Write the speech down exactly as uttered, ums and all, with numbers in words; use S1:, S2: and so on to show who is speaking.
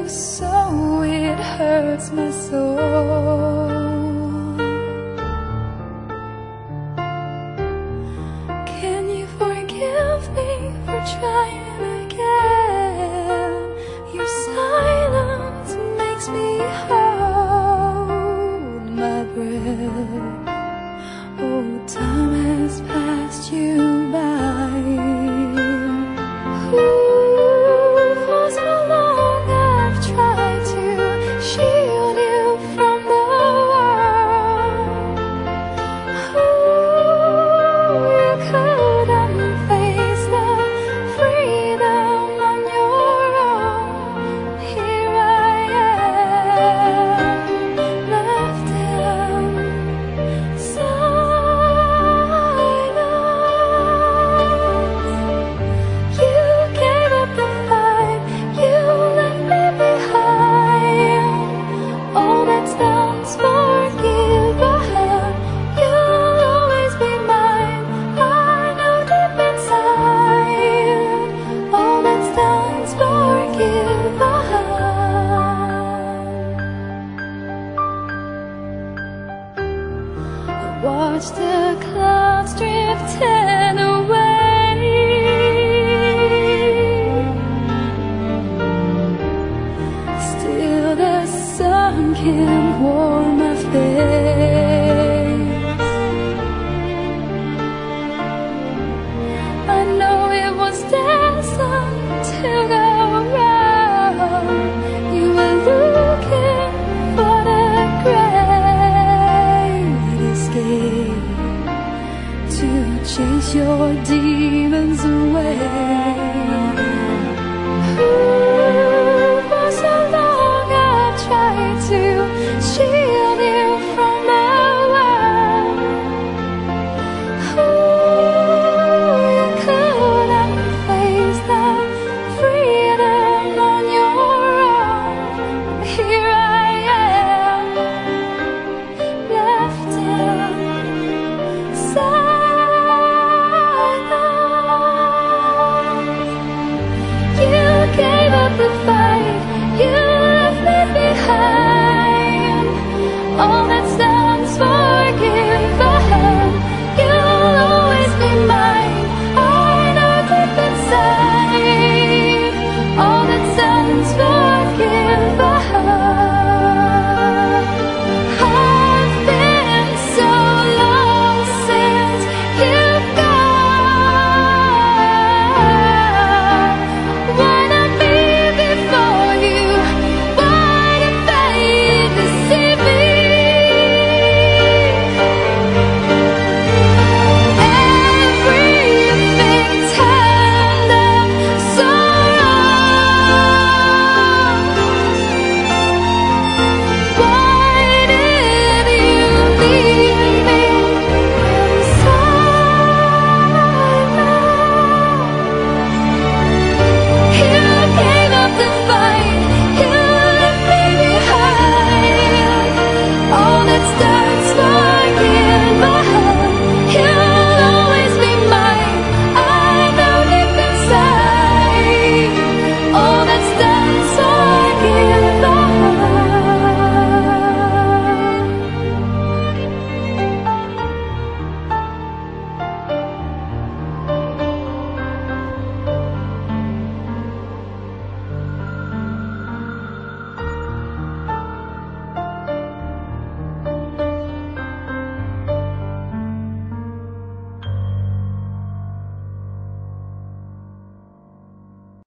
S1: so it hurts my soul. Can you forgive me for trying again? Your silence makes me hold my breath. Oh, time has passed you by. Ooh, for so long I've tried to shield you from the world. Ooh, you couldn't face the freedom on your own. Here I am, left in silence. You gave up the fight, you left me behind. All that's done's forgiven. You'll always be mine. I know deep inside, all that's done's forgiven. I watch the clouds drifting away. Still the sun can warm my face. I know it was destined to go wrong. You were looking for the great escape, to chase your demons away. Ooh, for so long I've tried to shield you from the world. Ooh, you couldn't face the freedom on your own. Here I am, left in silence. You gave up the fight, you